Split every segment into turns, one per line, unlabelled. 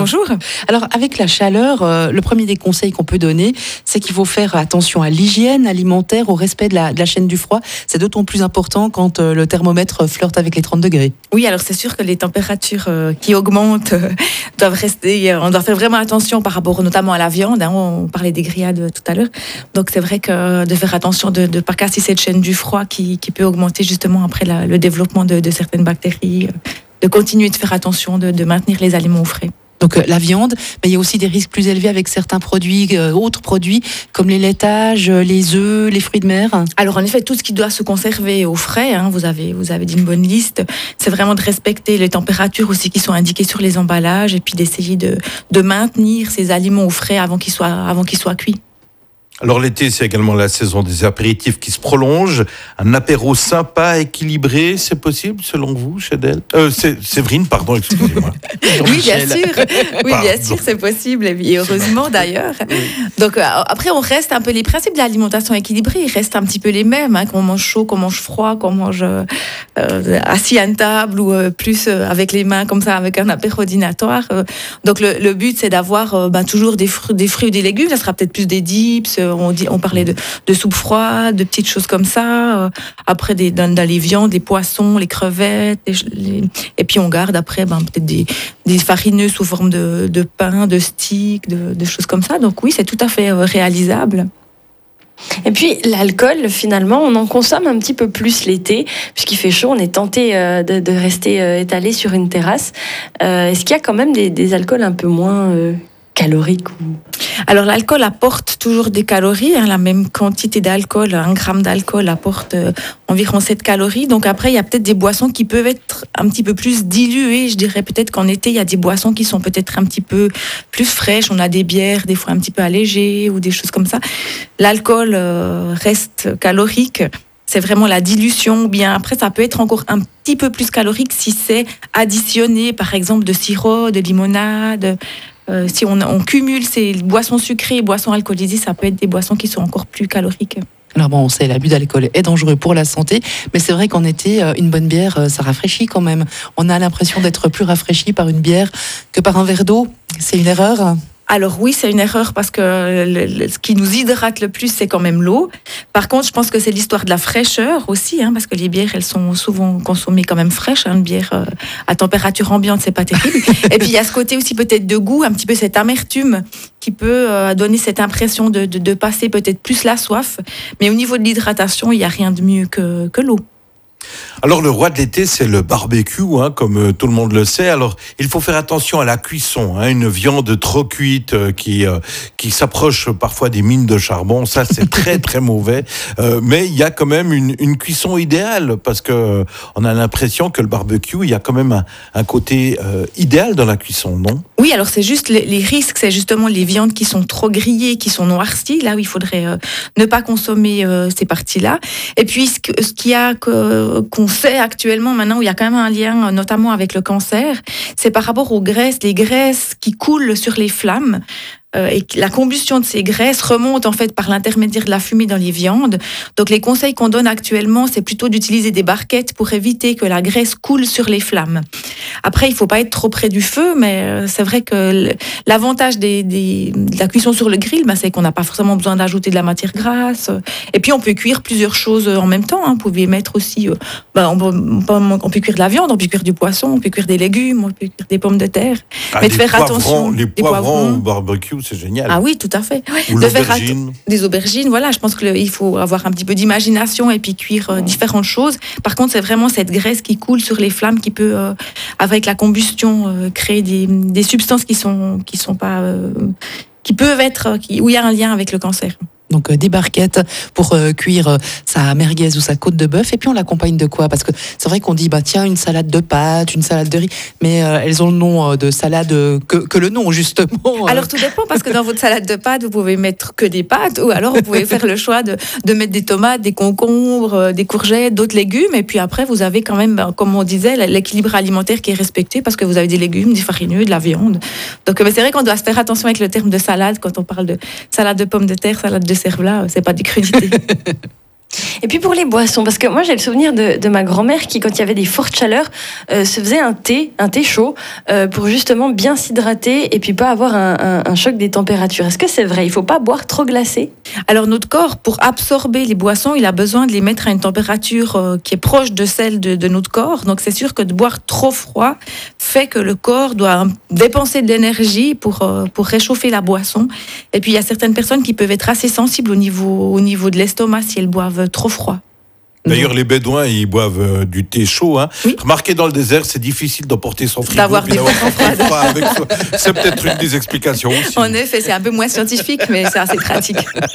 Bonjour.
Alors, avec la chaleur, le premier des conseils qu'on peut donner, c'est qu'il faut faire attention à l'hygiène alimentaire, au respect de la chaîne du froid. C'est d'autant plus important quand le thermomètre flirte avec les 30 degrés.
Oui, alors c'est sûr que les températures qui augmentent doivent rester. On doit faire vraiment attention par rapport notamment à la viande. On parlait des grillades tout à l'heure. Donc c'est vrai que de faire attention de ne pas casser cette chaîne du froid qui peut augmenter justement après le développement de certaines bactéries. De continuer de faire attention, de maintenir les aliments au frais.
Donc la viande, mais il y a aussi des risques plus élevés avec certains produits, autres produits, comme les laitages, les œufs, les fruits de mer.
Alors en effet, tout ce qui doit se conserver au frais, vous avez dit une bonne liste, c'est vraiment de respecter les températures aussi qui sont indiquées sur les emballages et puis d'essayer de maintenir ces aliments au frais avant qu'ils soient cuits.
Alors l'été, c'est également la saison des apéritifs qui se prolonge. Un apéro sympa, équilibré, c'est possible selon vous, Chedel Séverine, pardon, excusez-moi.
Oui, bien sûr, c'est possible, et heureusement d'ailleurs. Donc après, on reste un peu les principes de l'alimentation équilibrée, ils restent un petit peu les mêmes, qu'on mange chaud, qu'on mange froid, qu'on mange assis à une table ou plus avec les mains comme ça, avec un apéro dînatoire. Donc le but, c'est d'avoir toujours des fruits ou des légumes. Ça sera peut-être plus des dips. On parlait de soupe froide, de petites choses comme ça. Après, dans les viandes, les poissons, les crevettes. Et puis, on garde après peut-être des farineux sous forme de pain, de sticks, de choses comme ça. Donc oui, c'est tout à fait réalisable.
Et puis l'alcool, finalement, on en consomme un petit peu plus l'été, puisqu'il fait chaud, on est tenté de rester étalé sur une terrasse. Est-ce qu'il y a quand même des alcools un peu moins caloriques
Alors l'alcool apporte toujours des calories, la même quantité d'alcool, 1 gramme d'alcool apporte environ 7 calories. Donc après, il y a peut-être des boissons qui peuvent être un petit peu plus diluées. Je dirais peut-être qu'en été, il y a des boissons qui sont peut-être un petit peu plus fraîches. On a des bières, des fois un petit peu allégées ou des choses comme ça. L'alcool reste calorique. C'est vraiment la dilution. Ou bien après, ça peut être encore un petit peu plus calorique si c'est additionné, par exemple, de sirop, de limonade. Si on cumule ces boissons sucrées et boissons alcoolisées, ça peut être des boissons qui sont encore plus caloriques.
Alors bon, on sait, l'abus d'alcool est dangereux pour la santé, mais c'est vrai qu'en été, une bonne bière, ça rafraîchit quand même. On a l'impression d'être plus rafraîchi par une bière que par un verre d'eau. C'est une erreur ?
Alors oui, c'est une erreur parce que ce qui nous hydrate le plus, c'est quand même l'eau. Par contre, je pense que c'est l'histoire de la fraîcheur aussi, parce que les bières, elles sont souvent consommées quand même fraîches. Une bière à température ambiante, c'est pas terrible. Et puis il y a ce côté aussi peut-être de goût, un petit peu cette amertume qui peut donner cette impression de passer peut-être plus la soif. Mais au niveau de l'hydratation, il n'y a rien de mieux que l'eau.
Alors le roi de l'été, c'est le barbecue, comme tout le monde le sait. Alors il faut faire attention à la cuisson. Une viande trop cuite qui s'approche parfois des mines de charbon, ça c'est très très mauvais. Mais il y a quand même une cuisson idéale parce que on a l'impression que le barbecue, il y a quand même un côté idéal dans la cuisson, non ?
Oui, alors c'est juste les risques, c'est justement les viandes qui sont trop grillées, qui sont noircies, là où il faudrait ne pas consommer ces parties-là. Et puis ce qu'il y a qu'on sait actuellement maintenant, où il y a quand même un lien notamment avec le cancer, c'est par rapport aux graisses, les graisses qui coulent sur les flammes. Et la combustion de ces graisses remonte en fait par l'intermédiaire de la fumée dans les viandes. Donc les conseils qu'on donne actuellement, c'est plutôt d'utiliser des barquettes pour éviter que la graisse coule sur les flammes. Après, il faut pas être trop près du feu, mais c'est vrai que l'avantage de la cuisson sur le grill, c'est qu'on n'a pas forcément besoin d'ajouter de la matière grasse. Et puis on peut cuire plusieurs choses en même temps. Vous pouvez mettre aussi, on peut cuire de la viande, on peut cuire du poisson, on peut cuire des légumes, on peut cuire des pommes de terre.
Mais de faire attention. Les poivrons au barbecue, c'est génial.
Ah oui, tout à fait.
Ou l'aubergine.
Des aubergines, voilà. Je pense qu'il faut avoir un petit peu d'imagination et puis cuire différentes choses. Par contre, c'est vraiment cette graisse qui coule sur les flammes qui peut, avec la combustion, créer des substances qui peuvent être, où il y a un lien avec le cancer.
Donc des barquettes pour cuire sa merguez ou sa côte de bœuf. Et puis on l'accompagne de quoi ? Parce que c'est vrai qu'on dit tiens, une salade de pâtes, une salade de riz, mais elles ont le nom de salade que le nom justement.
Alors tout dépend, parce que dans votre salade de pâtes, vous pouvez mettre que des pâtes, ou alors vous pouvez faire le choix de mettre des tomates, des concombres, des courgettes, d'autres légumes. Et puis après, vous avez quand même, comme on disait, l'équilibre alimentaire qui est respecté, parce que vous avez des légumes, des farineux, de la viande. Donc c'est vrai qu'on doit se faire attention avec le terme de salade quand on parle de salade de pommes de terre, salade de cervelas, c'est pas des crudités.
Et puis pour les boissons, parce que moi j'ai le souvenir de ma grand-mère qui, quand il y avait des fortes chaleurs, se faisait un thé chaud pour justement bien s'hydrater et puis pas avoir un choc des températures. Est-ce que c'est vrai? Il faut pas boire trop glacé?
Alors notre corps, pour absorber les boissons, il a besoin de les mettre à une température qui est proche de celle de notre corps. Donc c'est sûr que de boire trop froid fait que le corps doit dépenser de l'énergie pour réchauffer la boisson. Et puis il y a certaines personnes qui peuvent être assez sensibles au niveau de l'estomac si elles boivent trop froid.
D'ailleurs, les Bédouins, ils boivent du thé chaud. Hein.
Oui.
Remarquez, dans le désert, c'est difficile d'emporter son frigo.
D'avoir
puis
des
d'avoir
boissons
son froid avec soi. C'est peut-être une des explications aussi.
En effet, c'est un peu moins scientifique, mais c'est assez pratique.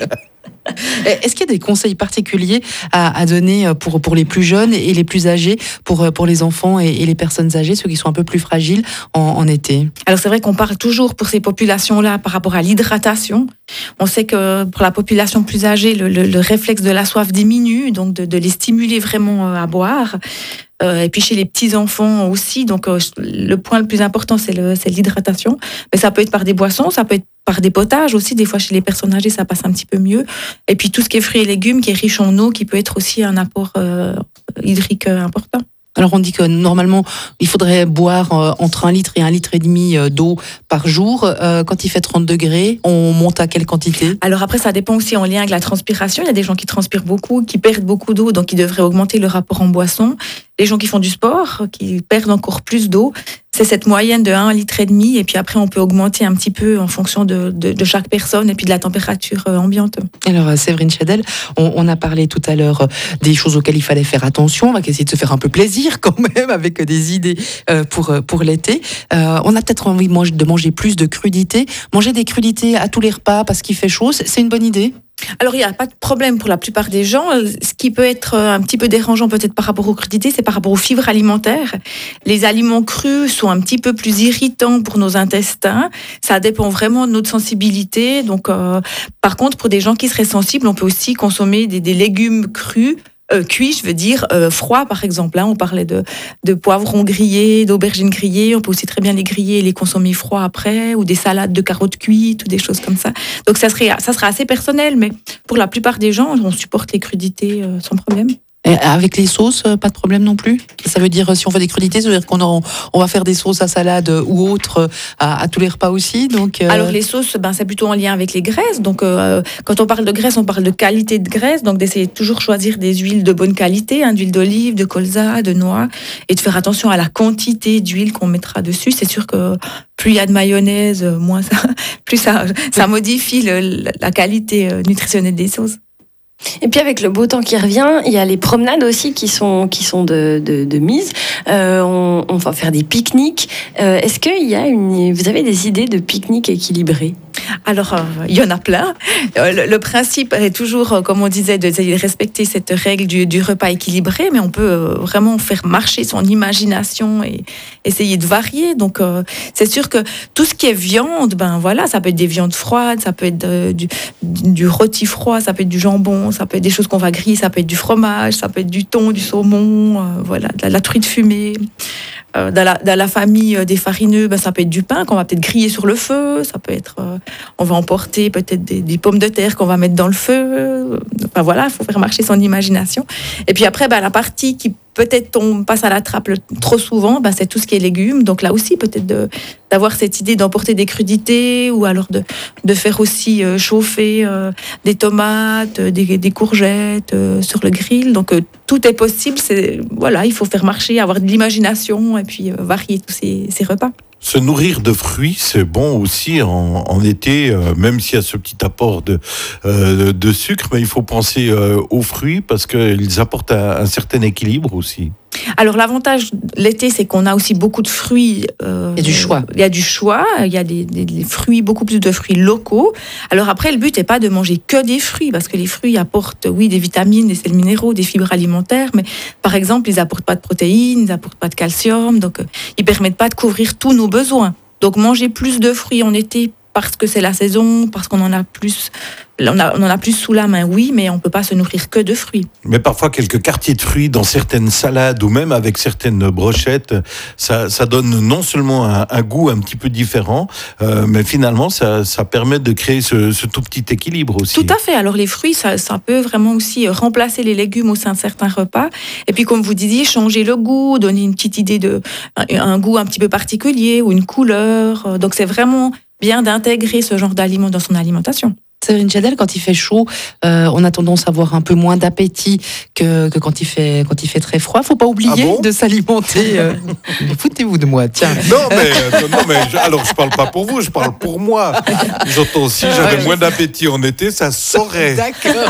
Est-ce qu'il y a des conseils particuliers à donner pour les plus jeunes et les plus âgés, pour les enfants et les personnes âgées, ceux qui sont un peu plus fragiles en été?
Alors c'est vrai qu'on parle toujours pour ces populations-là par rapport à l'hydratation. On sait que pour la population plus âgée, le réflexe de la soif diminue, donc de les stimuler vraiment à boire. Et puis chez les petits-enfants aussi, donc le point le plus important, c'est l'hydratation. Mais ça peut être par des boissons, ça peut être par des potages aussi. Des fois, chez les personnes âgées, ça passe un petit peu mieux. Et puis tout ce qui est fruits et légumes, qui est riche en eau, qui peut être aussi un apport hydrique important.
Alors on dit que normalement, il faudrait boire entre 1 litre et 1,5 litre d'eau par jour. Quand il fait 30 degrés, on monte à quelle quantité?
Alors après, ça dépend aussi en lien avec la transpiration. Il y a des gens qui transpirent beaucoup, qui perdent beaucoup d'eau, donc ils devraient augmenter le rapport en boisson. Les gens qui font du sport, qui perdent encore plus d'eau, c'est cette moyenne de 1,5 litre. Et puis après, on peut augmenter un petit peu en fonction de chaque personne et puis de la température ambiante.
Alors Séverine Chadel, on a parlé tout à l'heure des choses auxquelles il fallait faire attention. On va essayer de se faire un peu plaisir quand même avec des idées pour l'été. On a peut-être envie de manger plus de crudités. Manger des crudités à tous les repas parce qu'il fait chaud, c'est une bonne idée?
Alors, il n'y a pas de problème pour la plupart des gens. Ce qui peut être un petit peu dérangeant peut-être par rapport aux crudités, c'est par rapport aux fibres alimentaires. Les aliments crus sont un petit peu plus irritants pour nos intestins. Ça dépend vraiment de notre sensibilité. Donc, par contre, pour des gens qui seraient sensibles, on peut aussi consommer des légumes crus. Cuits, je veux dire, froids par exemple. Hein, on parlait de poivrons grillés, d'aubergines grillées. On peut aussi très bien les griller et les consommer froids après, ou des salades de carottes cuites, ou des choses comme ça. Donc ça sera assez personnel, mais pour la plupart des gens, on supporte les crudités sans problème.
Et avec les sauces, pas de problème non plus? Ça veut dire, si on fait des crudités, ça veut dire on va faire des sauces à salade ou autres à tous les repas aussi. Donc,
Alors les sauces, c'est plutôt en lien avec les graisses. Donc quand on parle de graisse, on parle de qualité de graisse. Donc d'essayer de toujours choisir des huiles de bonne qualité, d'huile d'olive, de colza, de noix, et de faire attention à la quantité d'huile qu'on mettra dessus. C'est sûr que plus il y a de mayonnaise, moins plus ça modifie la qualité nutritionnelle des sauces.
Et puis avec le beau temps qui revient, il y a les promenades aussi qui sont de mise. On va faire des pique-niques. Est-ce que vous avez des idées de pique-niques équilibrés?
Alors, il y en a plein. Le principe est toujours, comme on disait, de respecter cette règle du repas équilibré, mais on peut vraiment faire marcher son imagination et essayer de varier. Donc, c'est sûr que tout ce qui est viande, ça peut être des viandes froides, ça peut être du rôti froid, ça peut être du jambon, ça peut être des choses qu'on va griller, ça peut être du fromage, ça peut être du thon, du saumon, de la truite fumée. Dans la famille des farineux, ça peut être du pain qu'on va peut-être griller sur le feu, ça peut être, on va emporter peut-être des pommes de terre qu'on va mettre dans le feu. Il faut faire marcher son imagination. Et puis après, la partie qui peut-être on passe à la trappe trop souvent, c'est tout ce qui est légumes. Donc là aussi, peut-être d'avoir cette idée d'emporter des crudités ou alors de faire aussi chauffer des tomates, des courgettes sur le grill. Donc tout est possible. Il faut faire marcher, avoir de l'imagination et puis varier tous ces repas.
Se nourrir de fruits, c'est bon aussi en été, même s'il y a ce petit apport de sucre, mais il faut penser aux fruits parce qu'ils apportent un certain équilibre aussi.
Alors l'avantage l'été, c'est qu'on a aussi beaucoup de fruits.
Il y a du choix.
Il y a du choix, il y a des fruits, beaucoup plus de fruits locaux. Alors après, le but n'est pas de manger que des fruits, parce que les fruits apportent, des vitamines, des sels minéraux, des fibres alimentaires, mais par exemple, ils n'apportent pas de protéines, ils n'apportent pas de calcium, donc ils ne permettent pas de couvrir tous nos besoins. Donc manger plus de fruits en été, parce que c'est la saison, parce qu'on en a plus, on en a plus sous la main, oui, mais on peut pas se nourrir que de fruits.
Mais parfois, quelques quartiers de fruits dans certaines salades ou même avec certaines brochettes, ça donne non seulement un goût un petit peu différent, mais finalement, ça permet de créer ce tout petit équilibre aussi.
Tout à fait. Alors, les fruits, ça peut vraiment aussi remplacer les légumes au sein de certains repas. Et puis, comme vous disiez, changer le goût, donner une petite idée un goût un petit peu particulier ou une couleur. Donc, c'est vraiment bien d'intégrer ce genre d'aliments dans son alimentation.
Séverine Chadel, quand il fait chaud, on a tendance à avoir un peu moins d'appétit que quand il fait très froid. Faut pas oublier de s'alimenter. Mais foutez-vous de moi, tiens.
Non, mais alors je parle pas pour vous, je parle pour moi. J'entends aussi, j'avais moins d'appétit en été, ça saurait.
D'accord.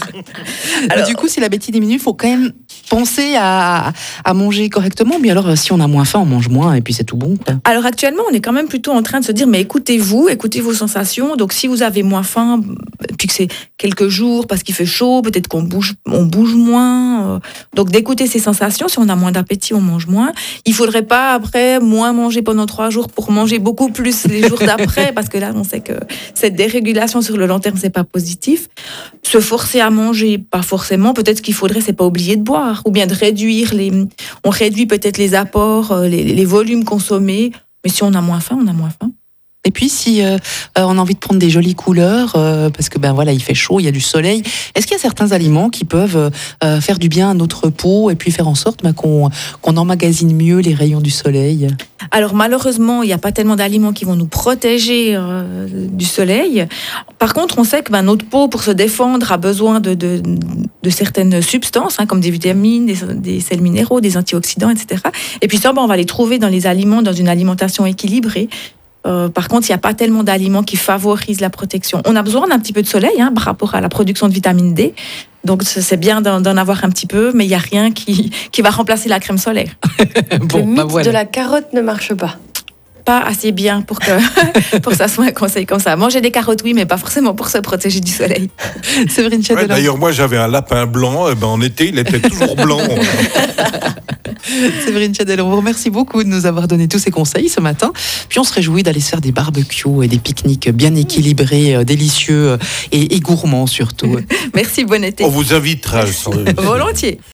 Alors, du coup, si l'appétit diminue, il faut quand même penser à manger correctement. Mais alors, si on a moins faim, on mange moins et puis c'est tout bon, quoi.
Alors actuellement, on est quand même plutôt en train de se dire, mais écoutez vos sensations. Donc si vous avez moins faim, puis que c'est quelques jours parce qu'il fait chaud, peut-être on bouge moins. Donc d'écouter ses sensations, si on a moins d'appétit, on mange moins. Il faudrait pas après moins manger pendant 3 jours pour manger beaucoup plus les jours d'après, parce que là on sait que cette dérégulation sur le long terme c'est pas positif. Se forcer à manger, pas forcément. Peut-être ce qu'il faudrait, c'est pas oublier de boire, ou bien de réduire on réduit peut-être les apports, les volumes consommés. Mais si on a moins faim, on a moins faim.
Et puis si on a envie de prendre des jolies couleurs, parce que il fait chaud, il y a du soleil, est-ce qu'il y a certains aliments qui peuvent faire du bien à notre peau et puis faire en sorte qu'on emmagasine mieux les rayons du soleil ?
Alors malheureusement, il n'y a pas tellement d'aliments qui vont nous protéger du soleil. Par contre, on sait que notre peau, pour se défendre, a besoin de certaines substances, comme des vitamines, des sels minéraux, des antioxydants, etc. Et puis ça, on va les trouver dans les aliments, dans une alimentation équilibrée. Par contre, il n'y a pas tellement d'aliments qui favorisent la protection. On a besoin d'un petit peu de soleil par rapport à la production de vitamine D. Donc, c'est bien d'en avoir un petit peu, mais il n'y a rien qui va remplacer la crème solaire.
Le mythe de la carotte ne marche pas.
Pas assez bien pour que ça soit un conseil comme ça. Manger des carottes, oui, mais pas forcément pour se protéger du soleil.
Séverine Chadel.
D'ailleurs, moi, j'avais un lapin blanc. En été, il était toujours blanc.
Séverine Chadel, on vous remercie beaucoup de nous avoir donné tous ces conseils ce matin. Puis on se réjouit d'aller se faire des barbecues et des pique-niques bien équilibrés, délicieux et gourmands surtout.
Merci, bon été.
On vous invitera.
Volontiers.